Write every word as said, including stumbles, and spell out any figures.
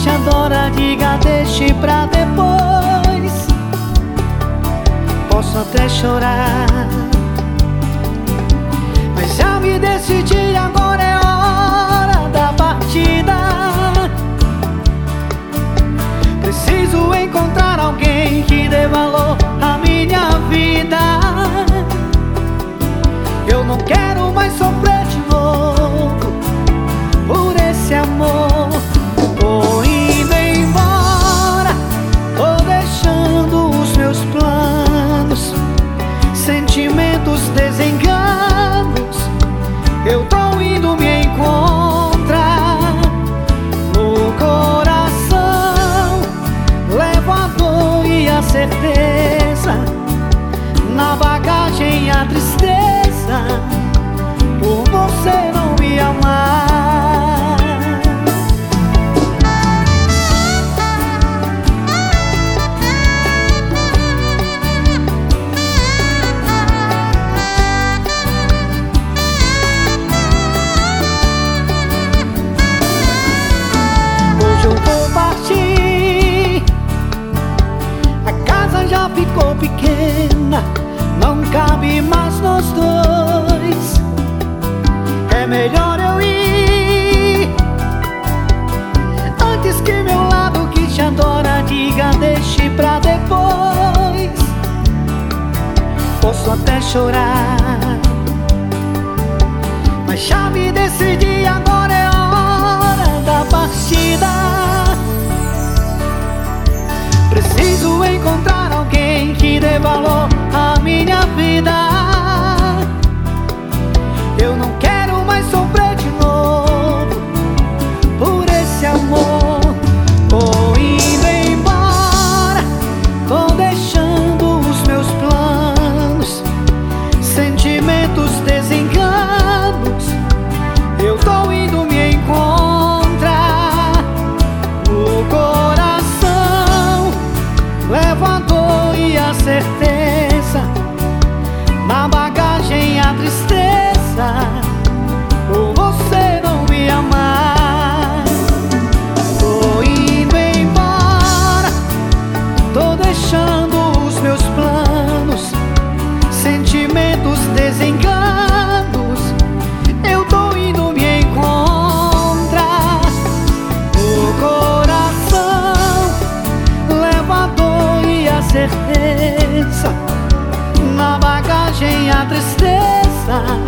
te adora, diga deixe pra depois. Posso até chorar, mas já me decidi, agora é hora da partida. Preciso encontrar alguém que dê valor à minha vida. Eu não quero mais sofrer de novo por esse amor. Tô indo embora, tô deixando os meus planos, sentimentos, desenganos. Eu tô indo me encontrar. No coração levo a dor e a certeza, na bagagem a tristeza por você não me amar. Hoje eu vou partir, a casa já ficou pequena, não cabe mais nós dois. É melhor eu ir antes que meu lado que te adora diga deixe pra depois. Posso até chorar, mas já me decidi, agora é hora da partida. Preciso encontrar alguém que dê valor à minha vida. Eu não quero mais sofrer de novo por esse amor. Tô indo embora, tô deixando os meus planos, sentimentos, desenganos. Eu tô indo me encontrar. No coração levo a dor e a certeza, na bagagem a tristeza por você não me amar. Tô indo embora, tô deixando os meus planos, sentimentos, desenganos. Eu tô indo me encontrar. No coração levo a dor e a certeza, na bagagem a tristeza